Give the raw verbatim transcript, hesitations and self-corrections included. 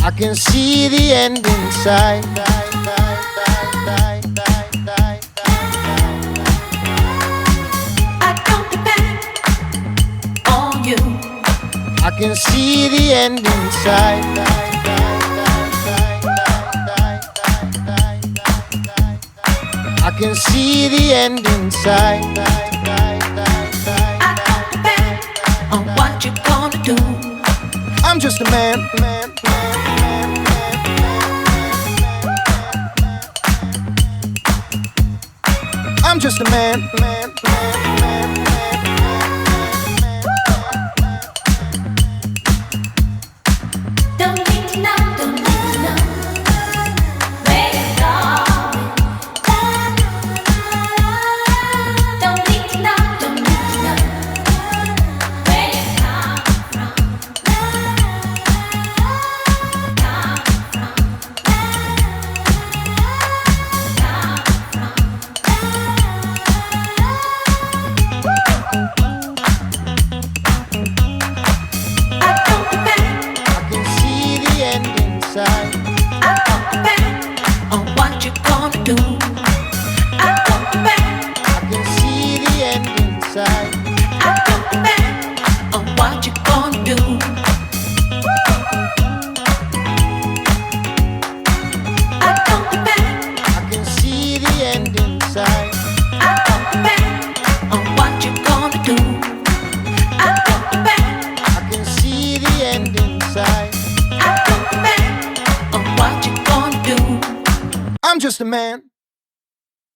I can see the end in sight. I don't depend on you. I can see the end in sight. I can see the end in sight. I don't depend on what you're gonna do. I'm just a man, man, man, man, man. I'm just a man, man, man, man, man. Don't need to know, don't need to know where you're going. Don't need to know, don't need to know where you come from. Come from. I don't depend, I can see the end in sight. I don't depend on what you're gonna do. I don't depend, I can see the end in sight. I don't depend on what you're gonna do. I don't depend, I can see the end in sight. I don't depend on what you're gonna do. I don't depend, I can see the end in sight. I don't depend on what you're gonna do. I'm just a man.